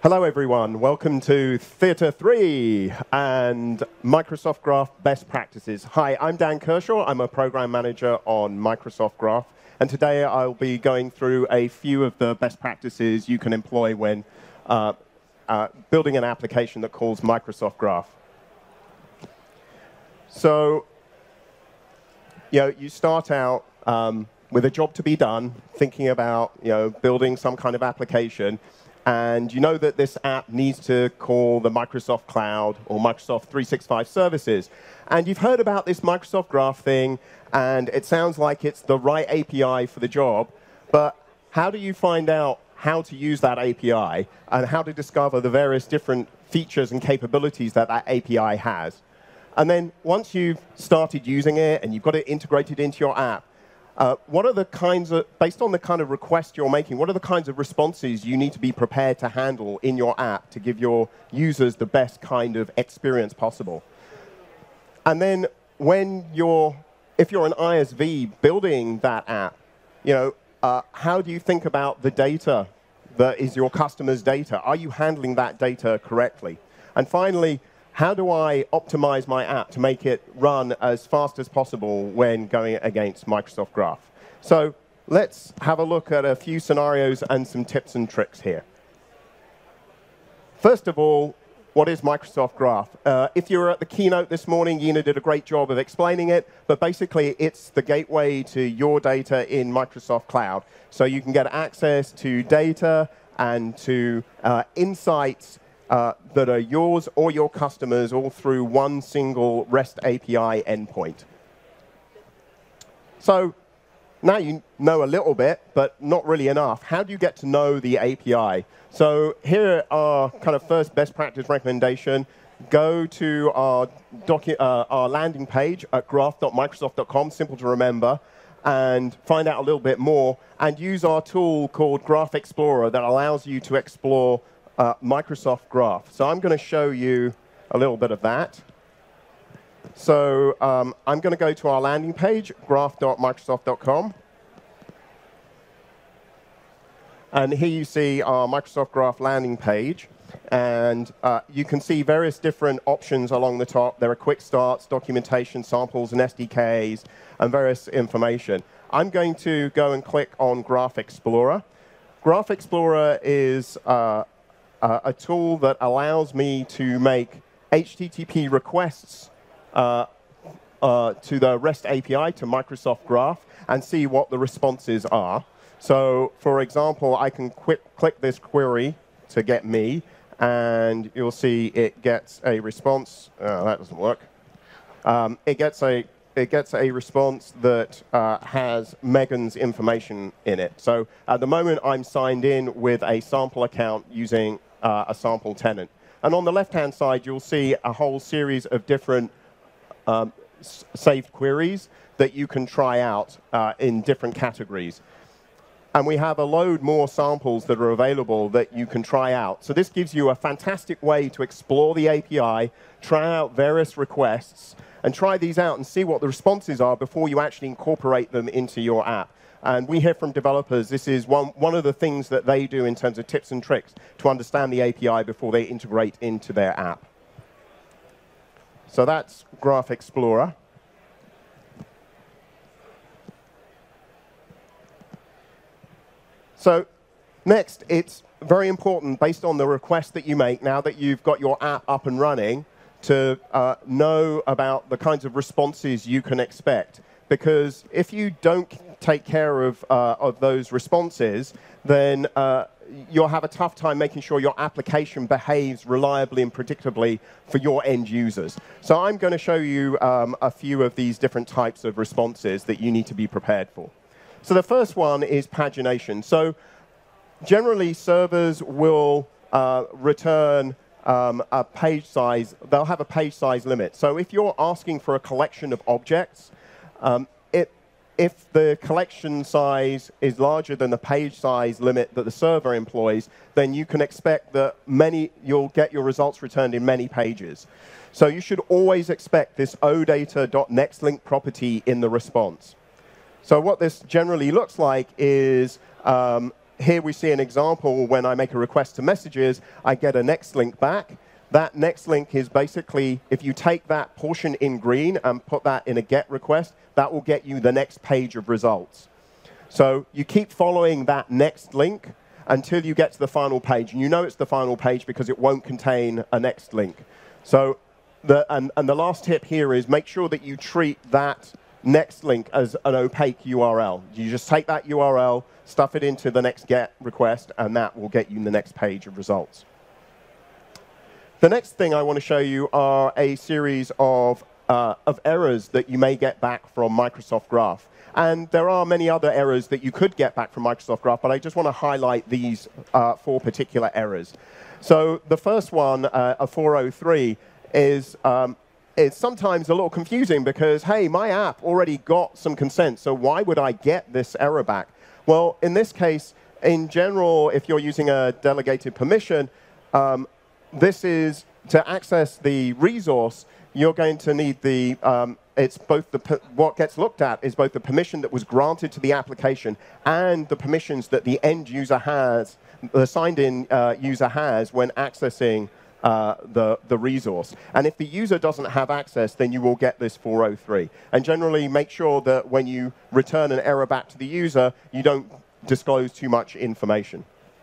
Hello, everyone. Welcome to Theater 3 and Microsoft Graph Best Practices. Hi, I'm Dan Kershaw. I'm a program manager on Microsoft Graph. And today I'll be going through a few of the best practices you can employ when building an application that calls Microsoft Graph. So, you start out with a job to be done, thinking about building some kind of application. And you know that this app needs to call the Microsoft Cloud or Microsoft 365 services. And you've heard about this Microsoft Graph thing, and it sounds like it's the right API for the job. But how do you find out how to use that API and how to discover the various different features and capabilities that that API has? And then once you've started using it and you've got it integrated into your app, what are the kinds of, based on the kind of request you're making, what are the kinds of responses you need to be prepared to handle in your app to give your users the best kind of experience possible? And then if you're an ISV building that app, how do you think about the data that is your customer's data? Are you handling that data correctly? And finally, how do I optimize my app to make it run as fast as possible when going against Microsoft Graph? So let's have a look at a few scenarios and some tips and tricks here. First of all, what is Microsoft Graph? If you were at the keynote this morning, Yina did a great job of explaining it, but basically it's the gateway to your data in Microsoft Cloud. So you can get access to data and to insights that are yours or your customers all through one single REST API endpoint. So now you know a little bit, but not really enough. How do you get to know the API? So here are kind of first best practice recommendation. Go to our landing page at graph.microsoft.com, simple to remember, and find out a little bit more, and use our tool called Graph Explorer that allows you to explore Microsoft Graph. So I'm going to show you a little bit of that. So I'm going to go to our landing page, graph.microsoft.com. And here you see our Microsoft Graph landing page. And you can see various different options along the top. There are quick starts, documentation, samples, and SDKs, and various information. I'm going to go and click on Graph Explorer. Graph Explorer is a tool that allows me to make HTTP requests to the REST API, to Microsoft Graph, and see what the responses are. So, for example, I can click this query to get me, and you'll see it gets a response. That doesn't work. It gets a response that has Megan's information in it. So at the moment, I'm signed in with a sample account using a sample tenant. And on the left-hand side, you'll see a whole series of different saved queries that you can try out in different categories. And we have a load more samples that are available that you can try out. So this gives you a fantastic way to explore the API, try out various requests, and try these out and see what the responses are before you actually incorporate them into your app. And we hear from developers, this is one of the things that they do in terms of tips and tricks to understand the API before they integrate into their app. So that's Graph Explorer. So next, it's very important, based on the request that you make, now that you've got your app up and running, to know about the kinds of responses you can expect. Because if you don't take care of those responses, then you'll have a tough time making sure your application behaves reliably and predictably for your end users. So I'm going to show you a few of these different types of responses that you need to be prepared for. So the first one is pagination. So generally, servers will return a page size. They'll have a page size limit. So if you're asking for a collection of objects, if the collection size is larger than the page size limit that the server employs, then you can expect that you'll get your results returned in many pages. So you should always expect this odata.nextLink property in the response. So what this generally looks like is here we see an example when I make a request to messages, I get a next link back. That next link is basically, if you take that portion in green and put that in a GET request, that will get you the next page of results. So you keep following that next link until you get to the final page. And you know it's the final page because it won't contain a next link. So the last tip here is make sure that you treat that next link as an opaque URL. You just take that URL, stuff it into the next GET request, and that will get you the next page of results. The next thing I want to show you are a series of errors that you may get back from Microsoft Graph. And there are many other errors that you could get back from Microsoft Graph, but I just want to highlight these 4 particular errors. So the first one, a 403, is sometimes a little confusing because, hey, my app already got some consent, so why would I get this error back? Well, in this case, in general, if you're using a delegated permission, this is to access the resource, you're going to need the, what gets looked at is both the permission that was granted to the application and the permissions that the end user has, the signed in user has when accessing the resource. And if the user doesn't have access, then you will get this 403. And generally, make sure that when you return an error back to the user, you don't disclose too much information.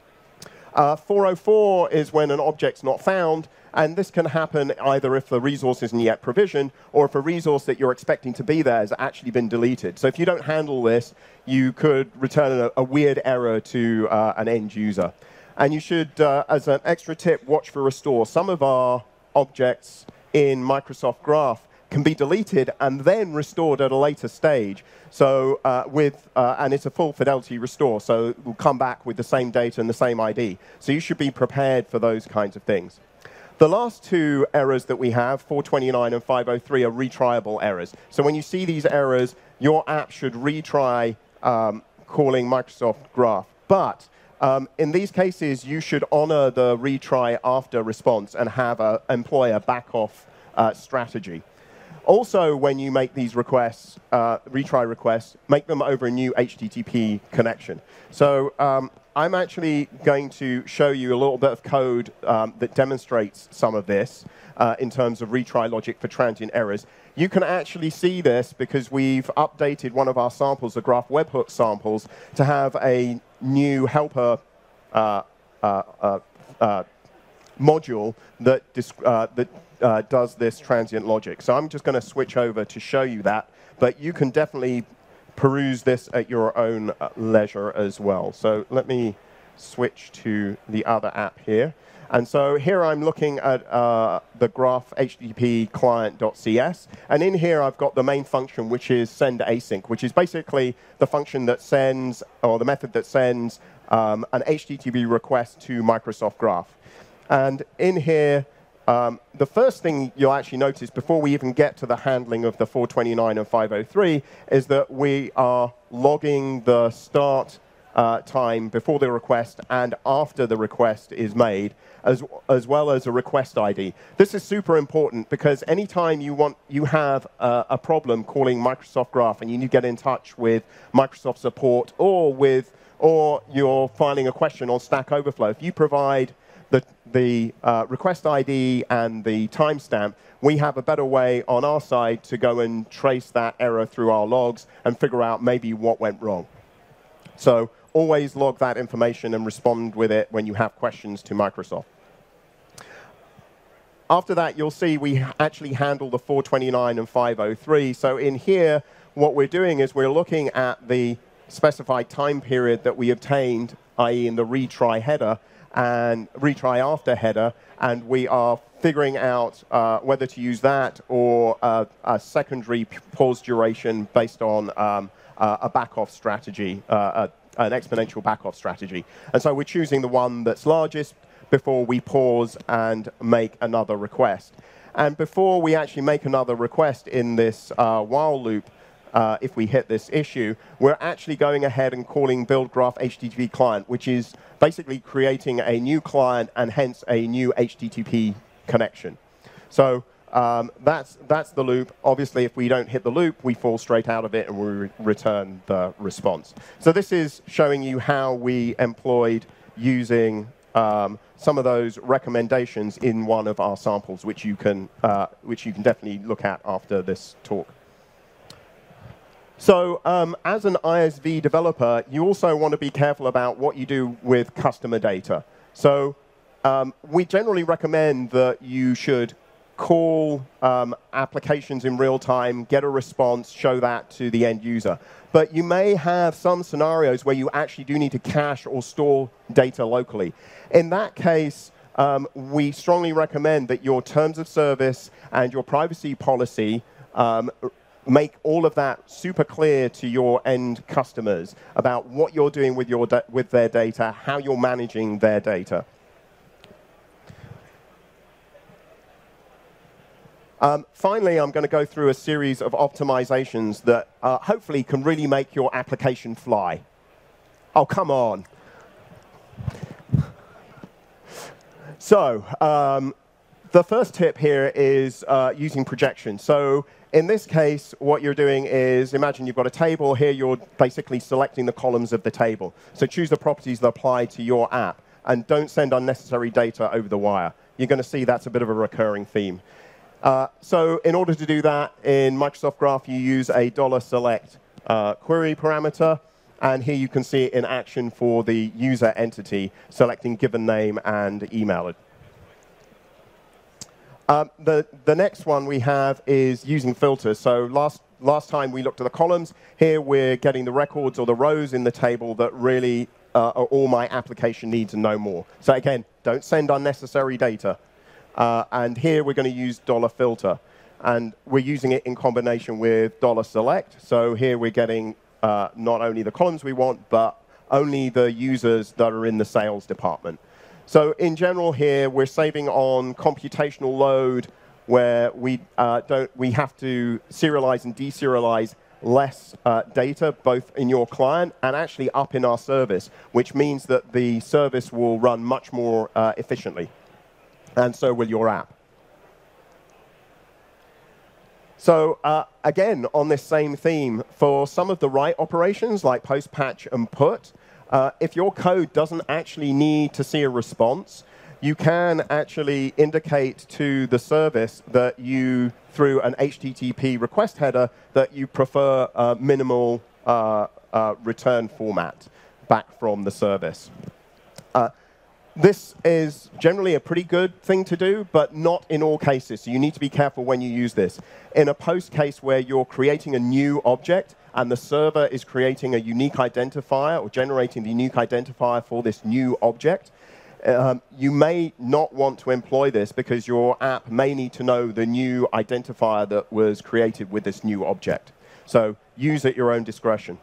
404 is when an object's not found, and this can happen either if the resource isn't yet provisioned or if a resource that you're expecting to be there has actually been deleted. So if you don't handle this, you could return a weird error to an end user. And you should, as an extra tip, watch for restore. Some of our objects in Microsoft Graph can be deleted and then restored at a later stage. So and it's a full fidelity restore, so it will come back with the same data and the same ID. So you should be prepared for those kinds of things. The last 2 errors that we have, 429 and 503, are retryable errors. So when you see these errors, your app should retry calling Microsoft Graph. But in these cases, you should honor the retry after response and employ a back-off strategy. Also, when you make these requests, retry requests, make them over a new HTTP connection. So I'm actually going to show you a little bit of code that demonstrates some of this in terms of retry logic for transient errors. You can actually see this because we've updated one of our samples, the Graph Webhook samples, to have a new helper module that does this transient logic. So I'm just going to switch over to show you that, but you can definitely peruse this at your own leisure as well. So let me switch to the other app here. And so here I'm looking at the Graph HTTP client.cs. And in here, I've got the main function, which is send async, which is basically the function that sends, or the method that sends an HTTP request to Microsoft Graph. And in here, the first thing you'll actually notice before we even get to the handling of the 429 and 503 is that we are logging the start time before the request and after the request is made, as well as a request ID. This is super important because anytime you have a problem calling Microsoft Graph and you need to get in touch with Microsoft support or you're filing a question on Stack Overflow, if you provide the request ID and the timestamp, we have a better way on our side to go and trace that error through our logs and figure out maybe what went wrong. So always log that information and respond with it when you have questions to Microsoft. After that, you'll see we actually handle the 429 and 503. So in here, what we're doing is we're looking at the specified time period that we obtained, i.e. in the retry header, and retry after header, and we are figuring out whether to use that or a secondary pause duration based on a back-off strategy, an exponential back-off strategy. And so we're choosing the one that's largest before we pause and make another request. And before we actually make another request in this while loop, if we hit this issue, we're actually going ahead and calling build graph HTTP client, which is basically creating a new client and hence a new HTTP connection. So that's the loop. Obviously, if we don't hit the loop, we fall straight out of it and we return the response. So this is showing you how we employed using some of those recommendations in one of our samples, which you can definitely look at after this talk. So as an ISV developer, you also want to be careful about what you do with customer data. So we generally recommend that you should call applications in real time, get a response, show that to the end user. But you may have some scenarios where you actually do need to cache or store data locally. In that case, we strongly recommend that your terms of service and your privacy policy make all of that super clear to your end customers about what you're doing with their data, how you're managing their data. Finally, I'm going to go through a series of optimizations that hopefully can really make your application fly. Oh, come on. So the first tip here is using projection. So in this case, what you're doing is, imagine you've got a table. Here you're basically selecting the columns of the table. So choose the properties that apply to your app, and don't send unnecessary data over the wire. You're going to see that's a bit of a recurring theme. So in order to do that, in Microsoft Graph, you use a $select query parameter. And here you can see it in action for the user entity, selecting given name and email. The next one we have is using filters. So last time we looked at the columns. Here we're getting the records or the rows in the table that really are all my application needs and no more. So again, don't send unnecessary data. And here we're going to use $filter. And we're using it in combination with $select. So here we're getting not only the columns we want, but only the users that are in the sales department. So in general here, we're saving on computational load where we have to serialize and deserialize less data, both in your client and actually up in our service, which means that the service will run much more efficiently. And so will your app. So again, on this same theme, for some of the write operations like post, patch, and put, if your code doesn't actually need to see a response, you can actually indicate to the service that you, through an HTTP request header, that you prefer minimal return format back from the service. This is generally a pretty good thing to do, but not in all cases. So you need to be careful when you use this. In a post case where you're creating a new object and the server is creating a unique identifier or generating the unique identifier for this new object, you may not want to employ this because your app may need to know the new identifier that was created with this new object. So use at your own discretion.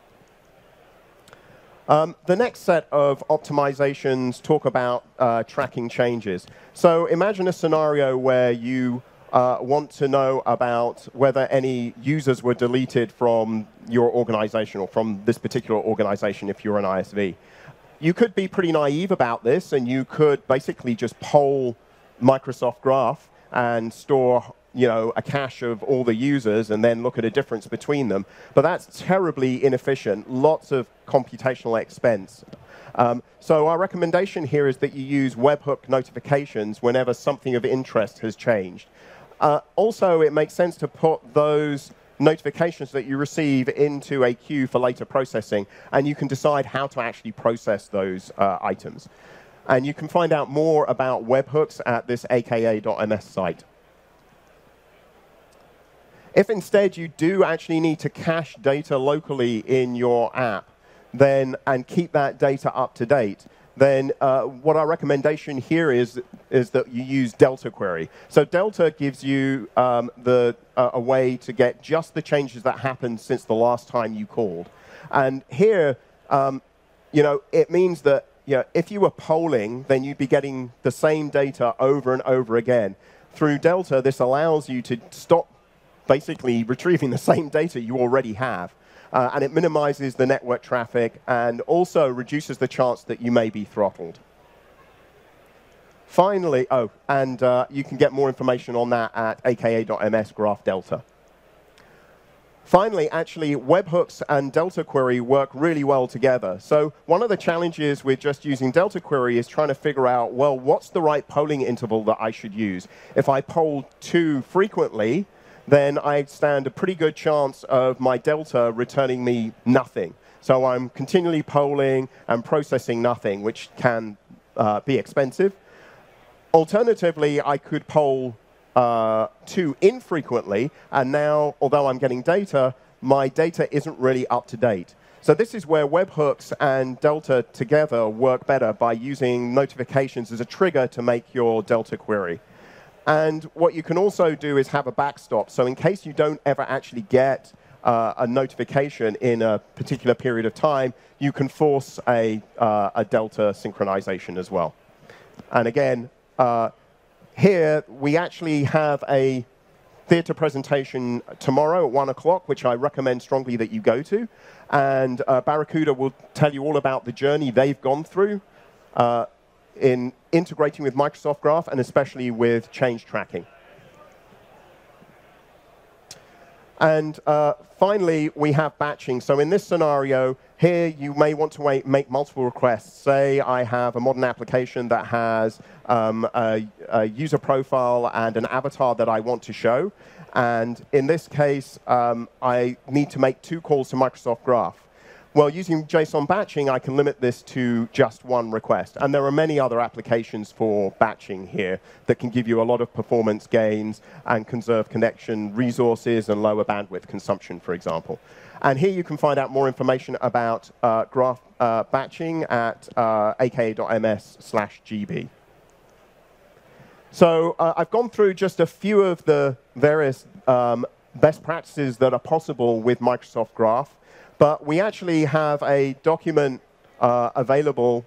The next set of optimizations talk about tracking changes. So imagine a scenario where you want to know about whether any users were deleted from your organization or from this particular organization if you're an ISV. You could be pretty naive about this, and you could basically just poll Microsoft Graph and store a cache of all the users and then look at a difference between them. But that's terribly inefficient, lots of computational expense. So our recommendation here is that you use webhook notifications whenever something of interest has changed. Also, it makes sense to put those notifications that you receive into a queue for later processing, and you can decide how to actually process those items. And you can find out more about webhooks at this aka.ms site. If instead you do actually need to cache data locally in your app and keep that data up to date, then what our recommendation here is that you use Delta Query. So Delta gives you a way to get just the changes that happened since the last time you called. And here, it means that if you were polling, then you'd be getting the same data over and over again. Through Delta, this allows you to stop basically retrieving the same data you already have. And it minimizes the network traffic and also reduces the chance that you may be throttled. Finally, you can get more information on that at aka.ms graph delta. Finally, actually, webhooks and Delta Query work really well together. So one of the challenges with just using Delta Query is trying to figure out, well, what's the right polling interval that I should use? If I poll too frequently, then I stand a pretty good chance of my Delta returning me nothing. So I'm continually polling and processing nothing, which can be expensive. Alternatively, I could poll too infrequently, and now, although I'm getting data, my data isn't really up to date. So this is where webhooks and Delta together work better by using notifications as a trigger to make your Delta query. And what you can also do is have a backstop. So in case you don't ever actually get a notification in a particular period of time, you can force a Delta synchronization as well. And again, here, we actually have a theater presentation tomorrow at 1 o'clock, which I recommend strongly that you go to. And Barracuda will tell you all about the journey they've gone through in integrating with Microsoft Graph, and especially with change tracking. And finally, we have batching. So in this scenario, here you may want to make multiple requests. Say I have a modern application that has a user profile and an avatar that I want to show. And in this case, I need to make 2 calls to Microsoft Graph. Well, using JSON batching, I can limit this to just 1 request. And there are many other applications for batching here that can give you a lot of performance gains and conserve connection resources and lower bandwidth consumption, for example. And here you can find out more information about graph batching at aka.ms/gb. So I've gone through just a few of the various best practices that are possible with Microsoft Graph. But we actually have a document available,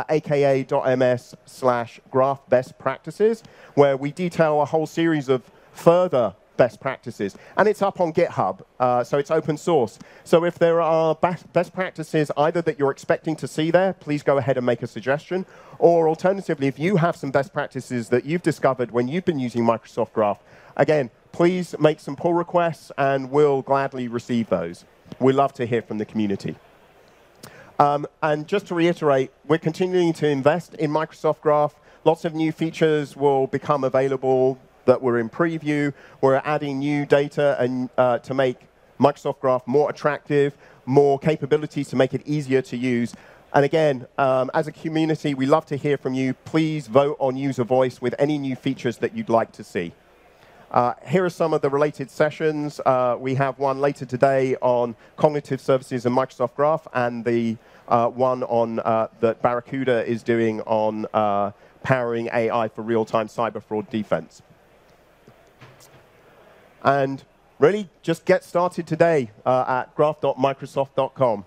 aka.ms/graph best practices, where we detail a whole series of further best practices. And it's up on GitHub, so it's open source. So if there are best practices either that you're expecting to see there, please go ahead and make a suggestion. Or alternatively, if you have some best practices that you've discovered when you've been using Microsoft Graph, again, please make some pull requests, and we'll gladly receive those. We love to hear from the community. And just to reiterate, we're continuing to invest in Microsoft Graph. Lots of new features will become available that were in preview. We're adding new data and to make Microsoft Graph more attractive, more capabilities to make it easier to use. And again, as a community, we love to hear from you. Please vote on user voice with any new features that you'd like to see. Here are some of the related sessions. We have one later today on cognitive services and Microsoft Graph, and the one on that Barracuda is doing on powering AI for real-time cyber fraud defense. And really, just get started today at graph.microsoft.com.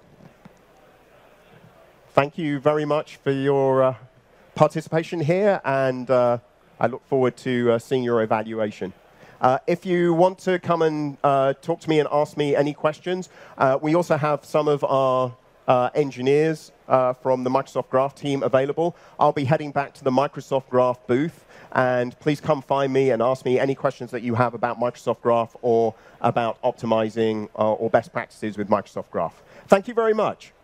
Thank you very much for your participation here, and I look forward to seeing your evaluation. If you want to come and talk to me and ask me any questions, we also have some of our engineers from the Microsoft Graph team available. I'll be heading back to the Microsoft Graph booth, and please come find me and ask me any questions that you have about Microsoft Graph or about optimizing or best practices with Microsoft Graph. Thank you very much.